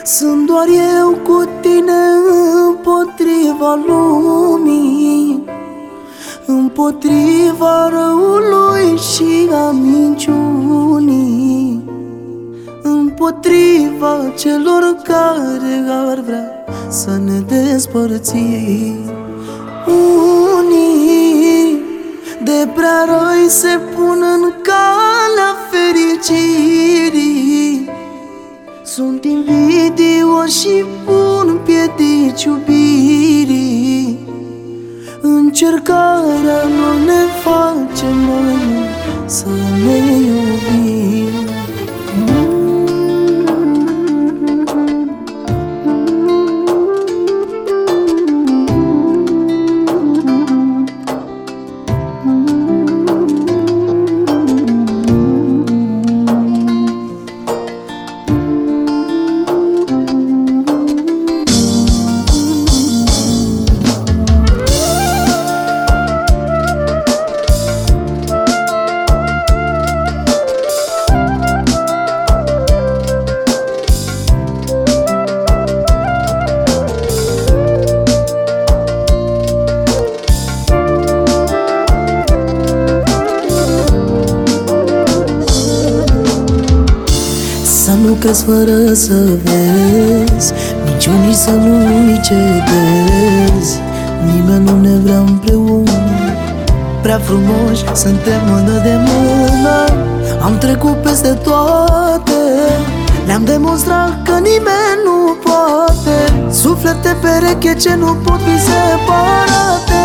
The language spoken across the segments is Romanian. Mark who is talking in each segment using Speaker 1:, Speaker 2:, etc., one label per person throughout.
Speaker 1: Sunt doar eu cu tine împotriva lumii, împotriva răului și a minciunii, împotriva celor care ar vrea să ne despărțim. Unii de prea răi se pun în calea fericirii, sunt invidioși și pun piedici iubirii. Încercarea nu ne face mai mult să ne iubim.
Speaker 2: Să nu crezi fără să vezi, minciunii să nu-i cedezi. Nimeni nu ne vrea împreună, prea frumoși suntem mână de mână. Am trecut peste toate, le-am demonstrat că nimeni nu poate. Suflete pereche ce nu pot fi separate.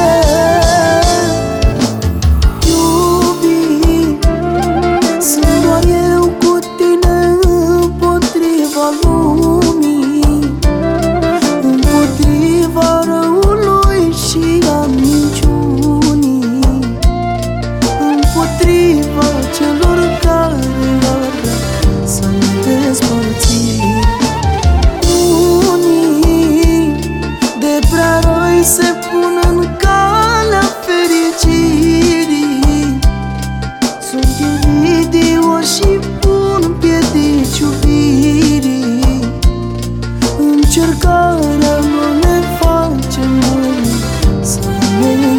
Speaker 2: Lumii, împotriva răului și a minciunii, împotriva celor care ar vrea să ne despărțim. Unii de prea răi se pun în calea fericirii, sunt invidioși și pun piedici iubirii. Încercarea nu ne face mai mult să ne